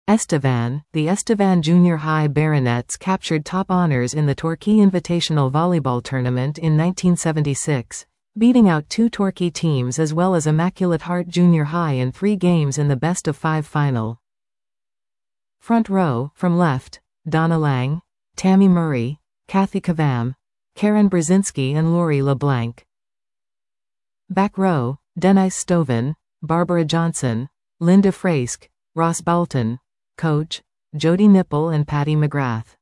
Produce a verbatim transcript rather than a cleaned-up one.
Estevan. The Estevan Junior High Baronets captured top honors in the Torquay Invitational Volleyball Tournament in nineteen seventy-six, beating out two Torquay teams as well as Immaculate Heart Junior High in three games in the best-of-five final. Front row, from left, Donna Lang, Tammy Murray, Kathy Kavam, Karen Brzezinski and Lori LeBlanc. Back row, Denise Stoven, Barbara Johnson, Linda Fraisk, Ross Bolton. Coach, Jody Nipple and Patty McGrath.